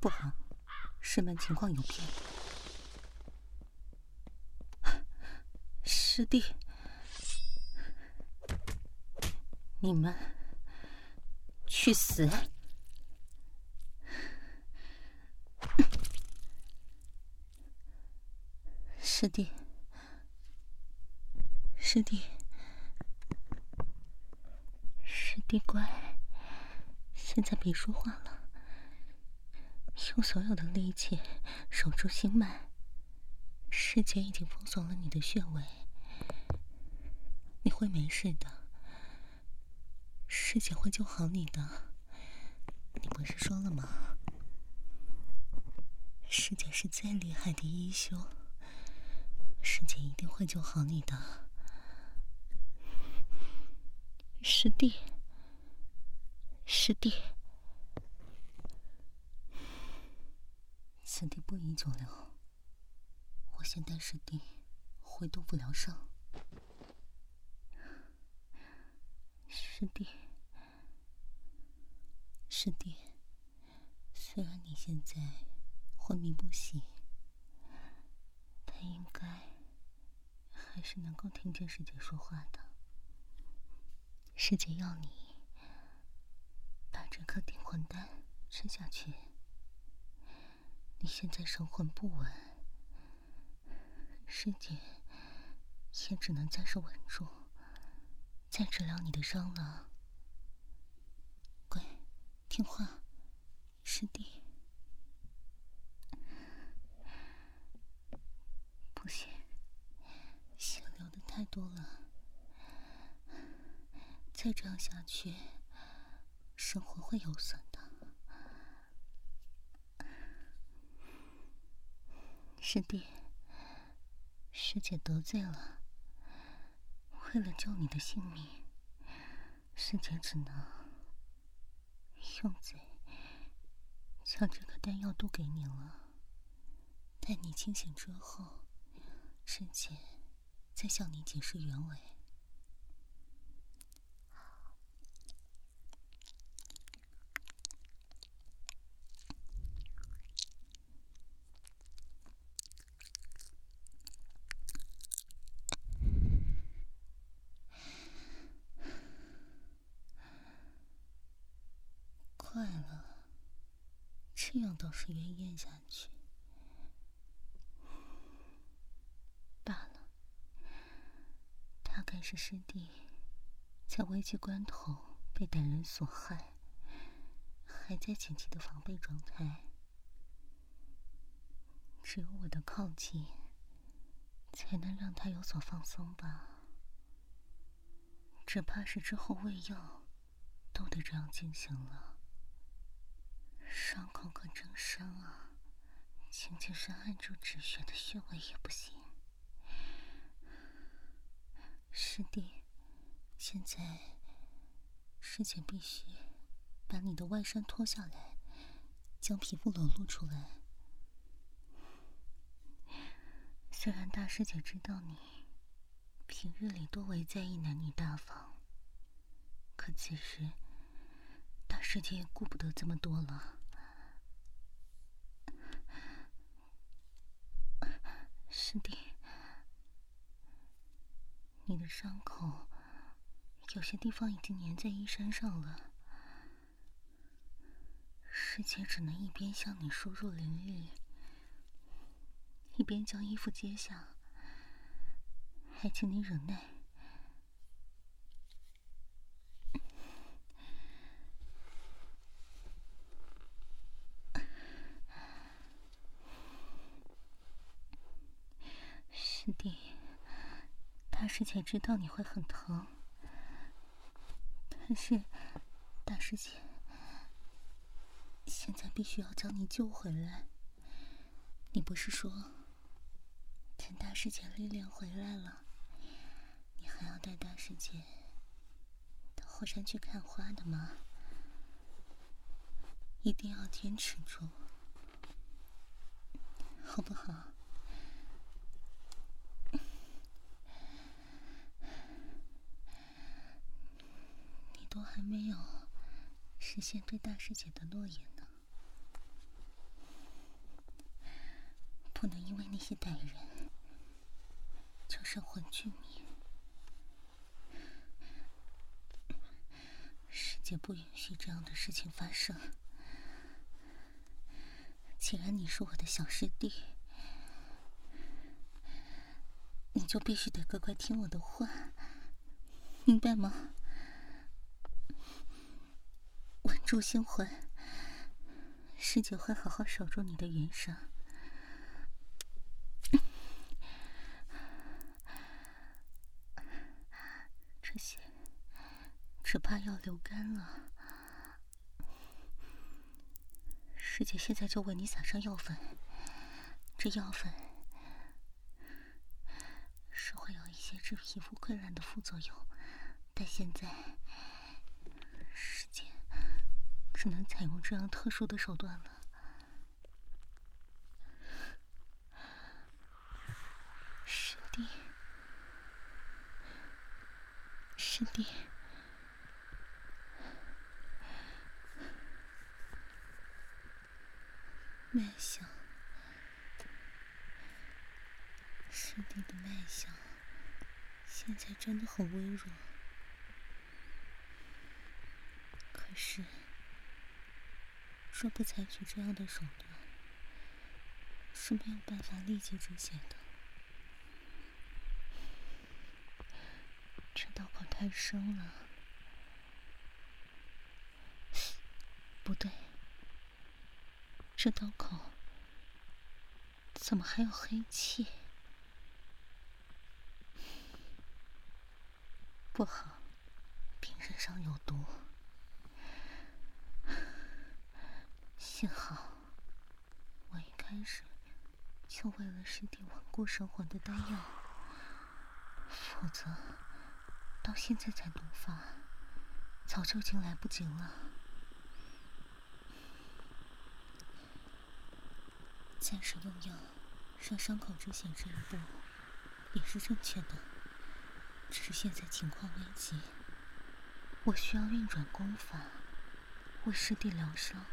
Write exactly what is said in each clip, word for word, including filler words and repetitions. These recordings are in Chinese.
不好，师门情况有变。师弟，你们去死！师弟，师弟，师弟乖，现在别说话了，用所有的力气守住心脉。师姐已经封锁了你的穴位，你会没事的，师姐会救好你的。你不是说了吗？师姐是最厉害的医修，师姐一定会救好你的。师弟，师弟，此地不宜久留，我先带师弟回杜甫疗伤。师弟，师弟，虽然你现在昏迷不醒，但应该还是能够听见师姐说话的。师姐要你把这颗定魂丹吃下去。你现在神魂不稳，师姐也只能暂时稳住，再治疗你的伤了。乖，听话，师弟。不行，血流的太多了，再这样下去，生活会有损的。师弟，师姐得罪了，为了救你的性命，师姐只能用嘴将这颗丹药渡给你了。待你清醒之后，师姐再向你解释原委。快了，这样倒是愿咽下去。罢了，大概是师弟在危急关头被歹人所害，还在紧急的防备状态。只有我的靠近，才能让他有所放松吧。只怕是之后喂药都得这样进行了。伤口可真深啊，轻轻深按住止血的穴位也不行。师弟，现在师姐必须把你的外衫脱下来，将皮肤裸露出来。虽然大师姐知道你平日里多为在意男女大方，可此时大师姐也顾不得这么多了。师弟，你的伤口有些地方已经粘在衣衫上了，师姐只能一边向你输入灵力，一边将衣服揭下，还请你忍耐。师弟，大师姐知道你会很疼，但是大师姐现在必须要将你救回来。你不是说等大师姐力量回来了，你还要带大师姐到后山去看花的吗？一定要坚持住，好不好？都还没有实现对大师姐的诺言呢。 不能因为那些歹人就神魂俱灭。师姐不允许这样的事情发生。既然你是我的小师弟，你就必须得乖乖听我的话，明白吗？稳住心魂，师姐会好好守住你的元神。这些只怕要流干了。师姐现在就为你撒上药粉，这药粉是会有一些治皮肤溃烂的副作用，但现在师姐只能采用这样特殊的手段了。师弟，师弟，脉象，师弟的脉象现在真的很微弱，可是若不采取这样的手段，是没有办法立即止血的。这刀口太深了，不对，这刀口怎么还有黑气？不好，病人上有毒。幸好我一开始就为了师弟稳固神魂的丹药，否则到现在才毒发，早就已经来不及了。暂时用药让伤口止血这一步也是正确的，只是现在情况危急，我需要运转功法为师弟疗伤。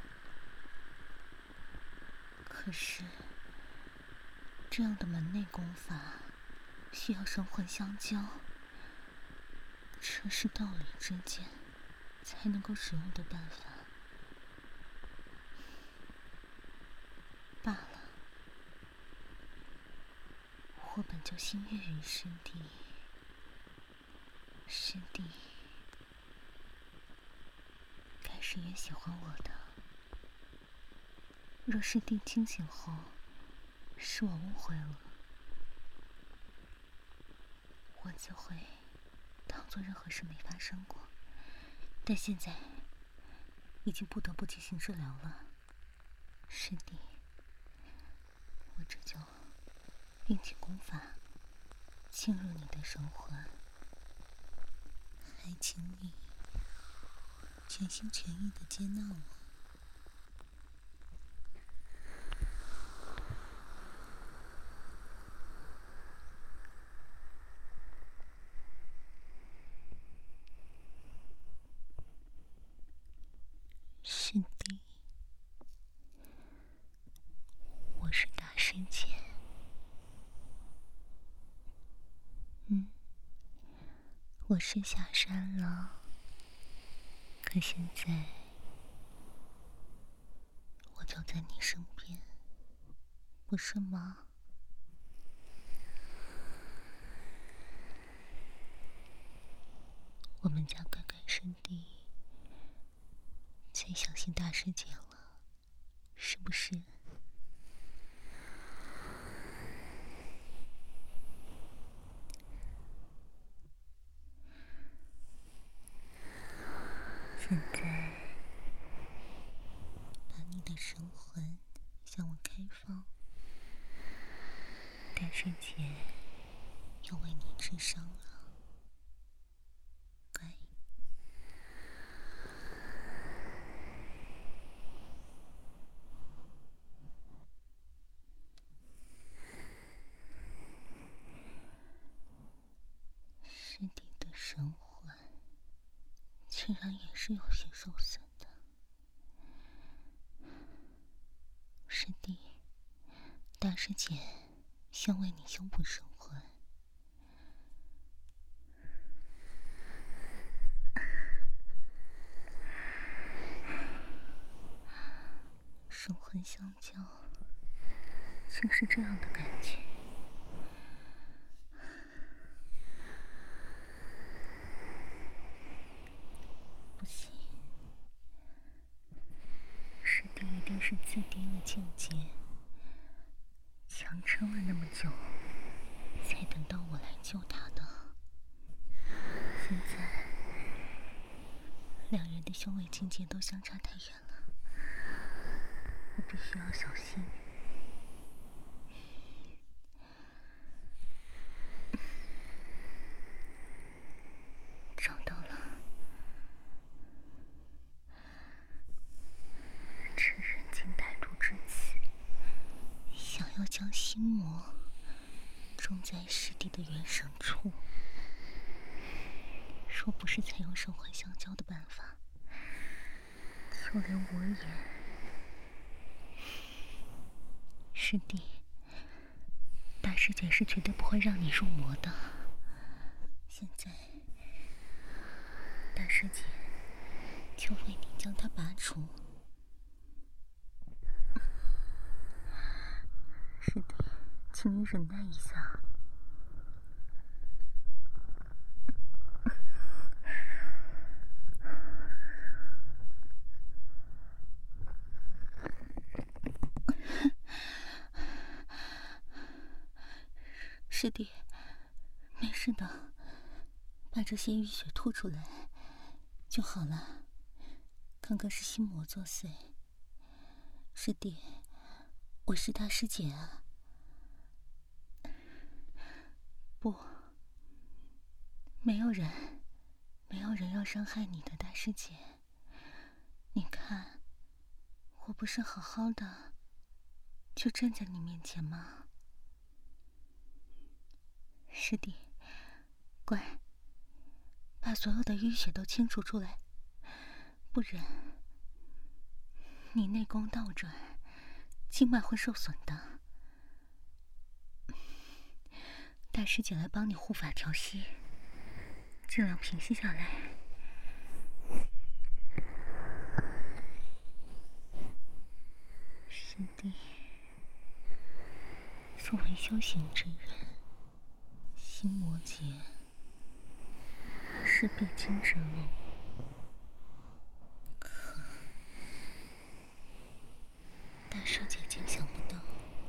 可是这样的门内功法需要神魂相交，这是道理之间才能够使用的办法。罢了，我本就心悦于师弟，师弟该是也喜欢我的。若师弟清醒后是我误会了，我自会当做任何事没发生过。但现在已经不得不进行治疗了，师弟，我这就运起功法进入你的神魂，还请你全心全意地接纳我。师弟，我是大师姐。嗯，我是下山了，可现在我就在你身边，不是吗？我们家乖乖师弟最相信大师姐了，是不是？现在把你的神魂向我开放，大师姐要为你治伤了，乖。师弟的神魂竟然也是有些受损的。师弟， 大师姐想为你修补神魂。神魂相交，竟是这样的感觉。不行，师弟一定是自低了境界，强撑了那么久，才等到我来救他的。现在，两人的修为境界都相差太远了，我必须要小心。找到了，趁人境歹毒之此，想要将心魔种在师弟的元神处。若不是采用神魂相交的办法，就连我也……师弟，大师姐是绝对不会让你入魔的。现在，大师姐就为你将它拔除。师弟，请你忍耐一下。师弟，没事的，把这些淤血吐出来就好了。刚刚是心魔作祟。师弟，我是大师姐啊。不，没有人，没有人要伤害你的，大师姐。你看，我不是好好的就站在你面前吗？师弟，乖，把所有的淤血都清除出来，不然你内功倒转，经脉会受损的。大师姐来帮你护法调息，尽量平息下来。师弟，作为修行之人，心魔劫是必经之路，可大师姐竟想不到，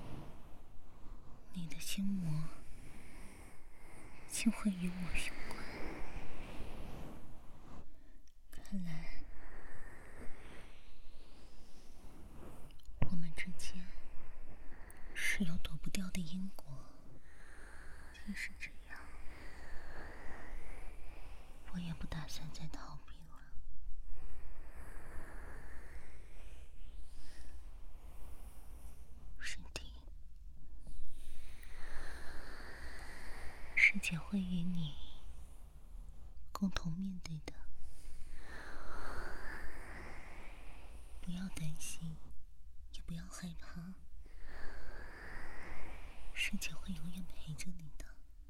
你的心魔竟会与我有关。看来我们之间是有躲不掉的因果。既是这样，我也不打算再逃避了。师弟，师姐会与你共同面对的，不要担心，也不要害怕，师姐会永远陪着你的。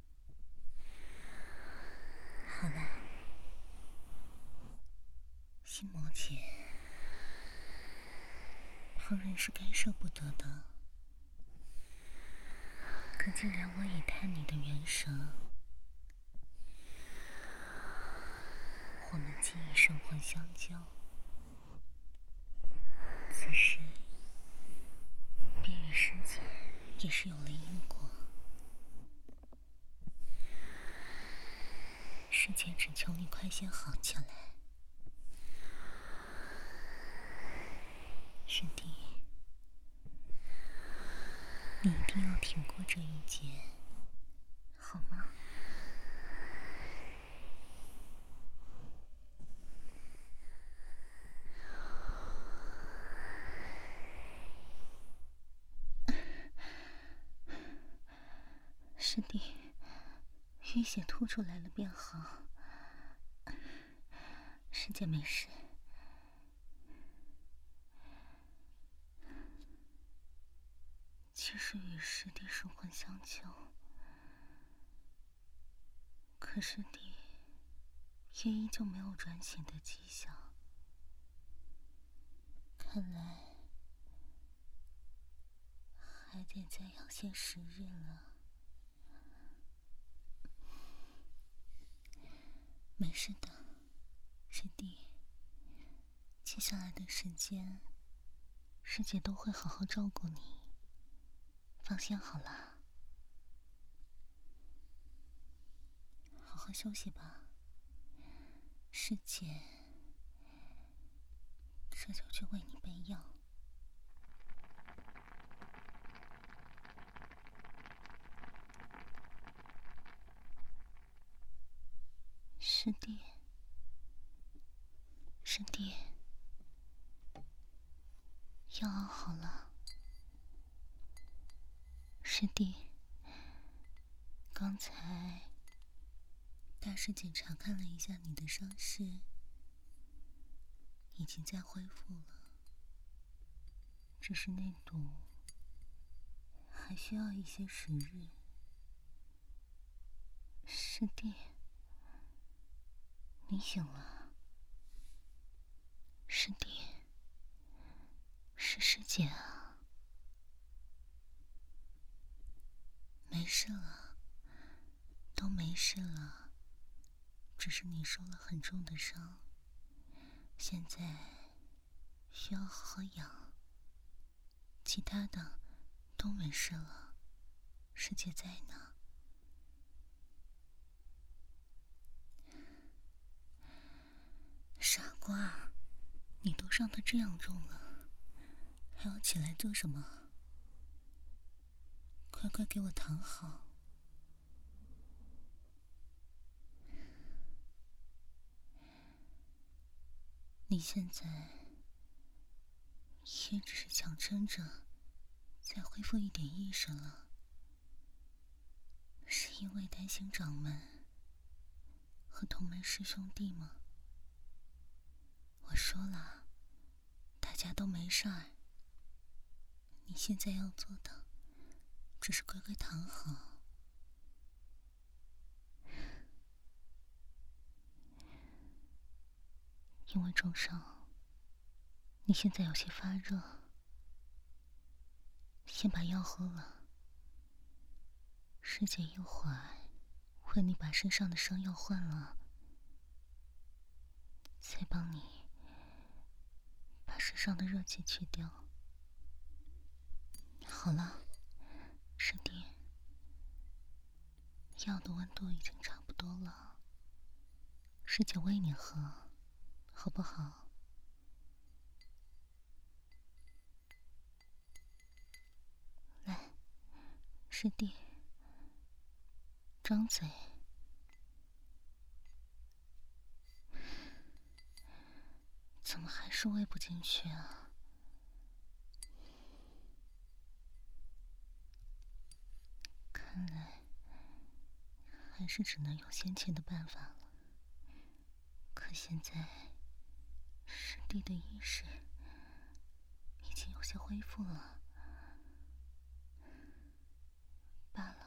好了，心魔劫，旁人是干涉不得的。可既然我已探你的元神，我们既已神魂相交，此时便与师姐也是有了因果。师姐只求你快些好起来。师弟，你一定要挺过这一劫，好吗？师弟，淤血吐出来了便好。师姐没事。 其实与师弟神魂相救，可师弟也依旧没有转醒的迹象。看来还得再养些时日了。没事的，师弟。接下来的时间，师姐都会好好照顾你，放心好了。好好休息吧，师姐这就去为你备药。师弟，师弟，药熬好了。师弟，刚才大师姐查看了一下你的伤势，已经在恢复了，只是那毒还需要一些时日。师弟，你醒了。师弟，是师姐啊。没事了，都没事了，只是你受了很重的伤，现在需要好好养，其他的都没事了，师姐在呢。傻瓜，你都伤得这样重了，还要起来做什么？快快给我躺好。你现在也只是强撑着再恢复一点意识了，是因为担心掌门和同门师兄弟吗？我说了，大家都没事儿。你现在要做的只是乖乖躺好。因为重伤，你现在有些发热，先把药喝了。师姐一会儿为你把身上的伤药换了，再帮你把身上的热气去掉。好了，师弟，药的温度已经差不多了，师姐喂你喝，好不好？来，师弟，张嘴。怎么还是喂不进去啊？看来还是只能用先前的办法了。可现在师弟的意识已经有些恢复了，罢了。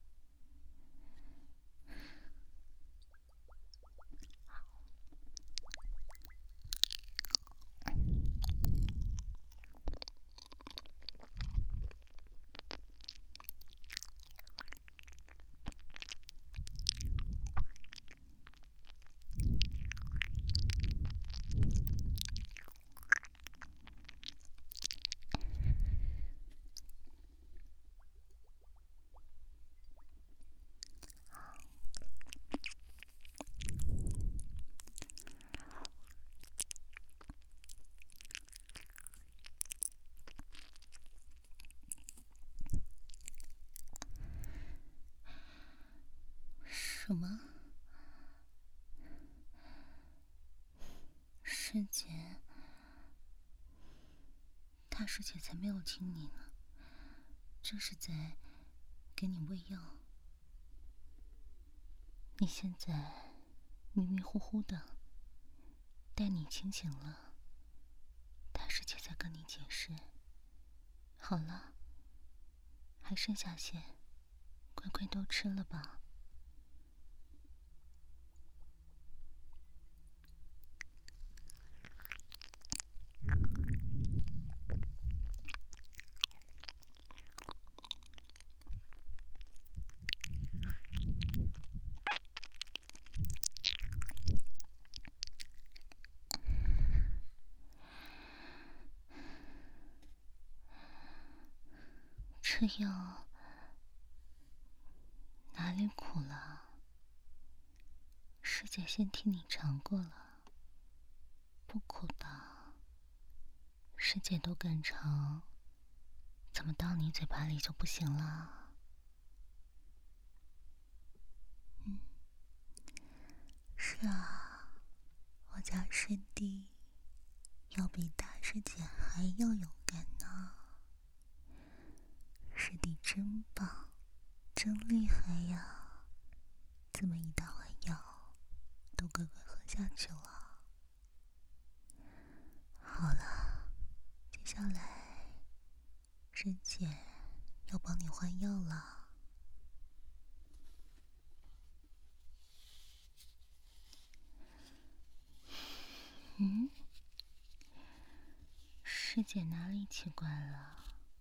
什么？师姐，大师姐才没有亲你呢，这是在给你喂药。你现在迷迷糊糊的，待你清醒了，大师姐再跟你解释。好了， 还剩下些，乖乖都吃了吧。这药哪里苦了？师姐先替你尝过了，不苦的。师姐都敢尝，怎么到你嘴巴里就不行了？嗯，是啊，我家师弟要比大师姐还要勇敢呢。师弟真棒，真厉害呀！这么一大碗药，都乖乖喝下去了。好了，接下来师姐要帮你换药了。嗯，师姐哪里奇怪了？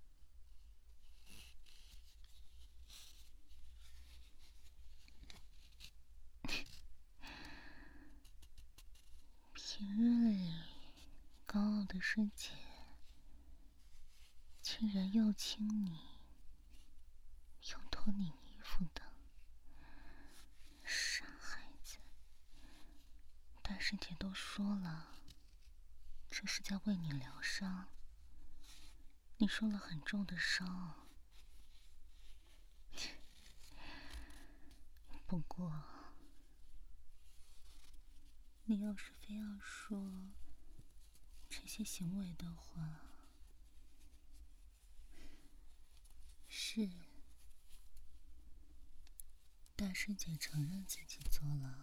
平日里高傲的师姐，竟然又亲你，又脱你衣服的，傻孩子！大师姐都说了，这是在为你疗伤。你受了很重的伤，不过，你要是非要说这些行为的话，是大师姐承认自己做了。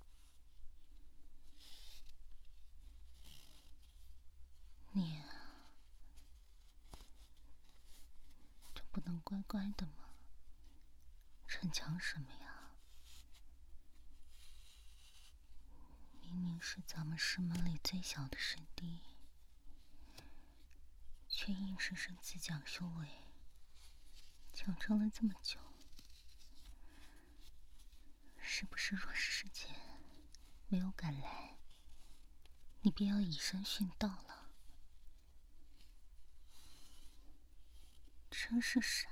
你啊，就不能乖乖的吗？逞强什么呀？明明是咱们师门里最小的师弟，却硬生生自讲修为，强撑了这么久。是不是若是师姐没有赶来，你便要以身殉道了？真是傻。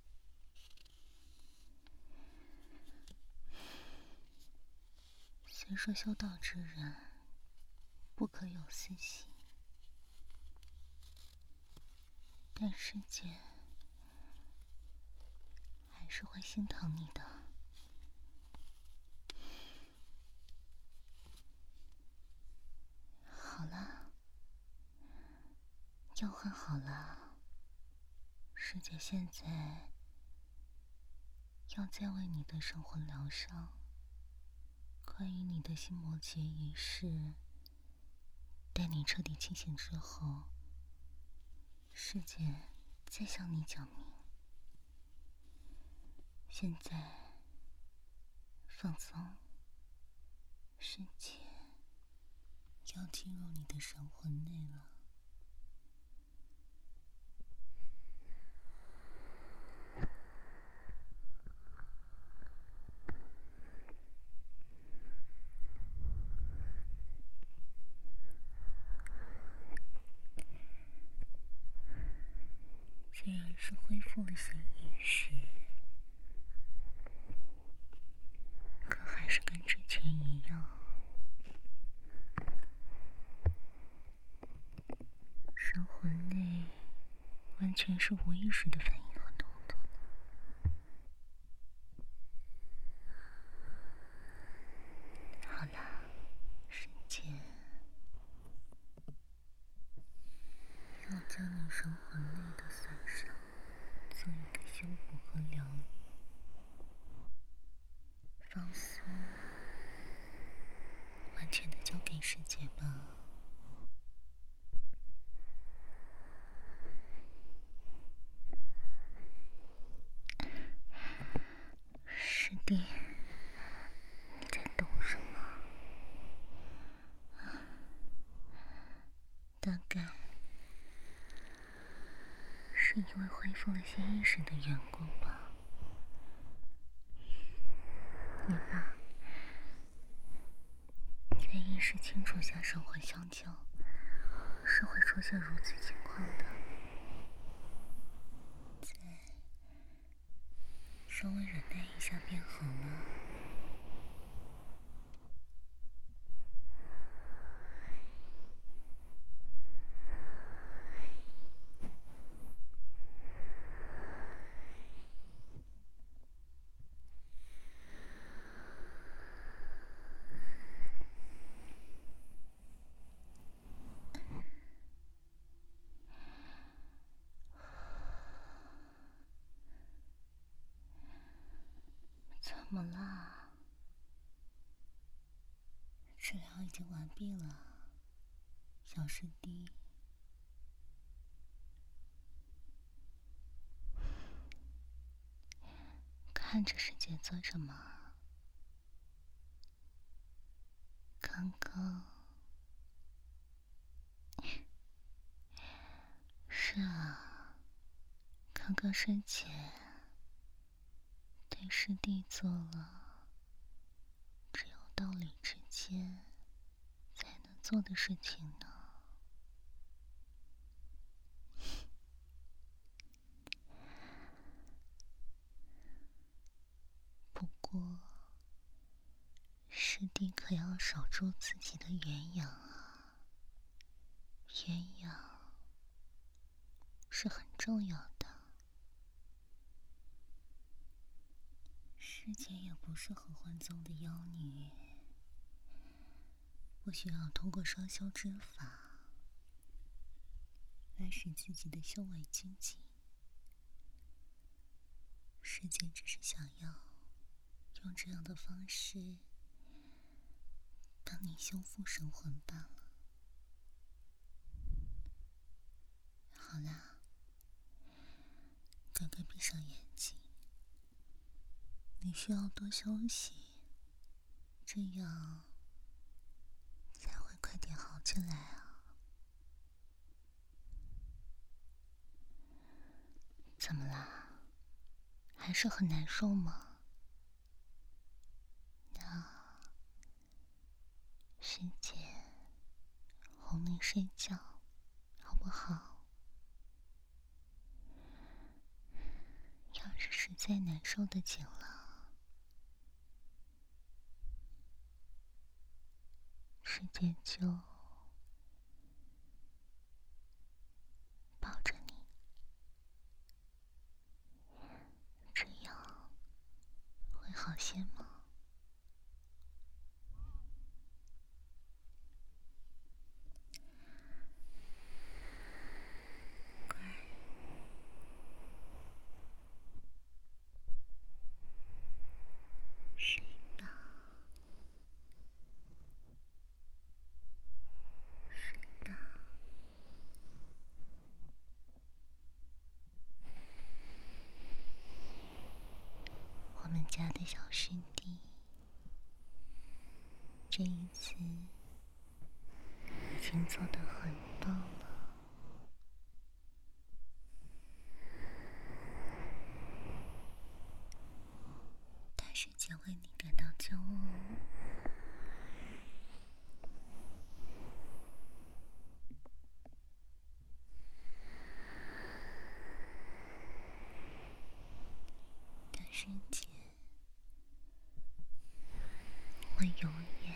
虽说修道之人不可有私心，但师姐还是会心疼你的。好了，药换好了，师姐现在要再为你的神魂疗伤。关于你的心魔结一事，待你彻底清醒之后，师姐再向你讲明。现在放松，师姐要进入你的神魂内了。虽然是恢复了些意识，可还是跟之前一样，神魂内完全是无意识的反应和动作。好啦，师姐要将你神魂内的损伤做一个修补和疗愈，放松，完全的交给师姐吧。 师弟，你在抖什么？大概是因为恢复了些意识的缘故吧。你吧，在意识清楚下神魂相交，是会出现如此情况的。再稍微忍耐一下便好了。怎么啦？治疗已经完毕了，小师弟。看着世界做什么？刚刚……是啊，刚刚师姐对师弟做了只有道理之间才能做的事情呢。不过，师弟可要守住自己的元阳啊，元阳是很重要的。师姐也不是合欢宗的妖女，不需要通过双修之法来使自己的修为精进。师姐只是想要用这样的方式帮你修复神魂罢了。好啦，乖乖闭上眼睛，你需要多休息，这样才会快点好起来啊。怎么啦？还是很难受吗？那师姐哄你睡觉好不好？要是实在难受的紧了，师姐就抱着你，这样会好些吗？乖，睡吧，睡吧。我们家的小师弟这一次已经做得很棒了。大师姐为你感到骄傲。大师姐会永远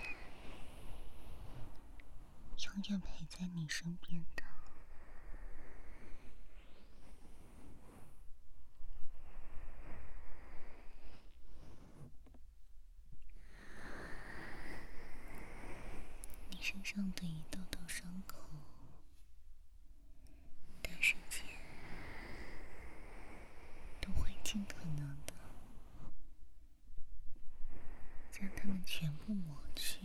永远陪在你身边的。你身上的一道道伤口，大师姐都会尽可能的将它们全部抹去。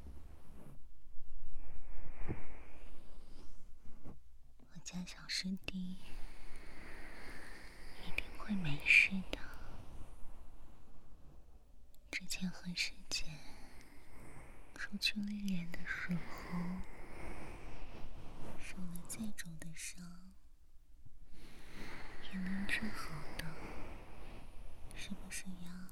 我家小师弟一定会没事的。 和师姐出去历练的时候，受了再重的伤，也能治好的，是不是呀？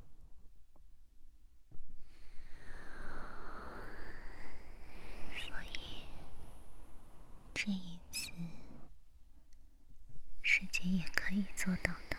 所以这一次，师姐也可以做到的。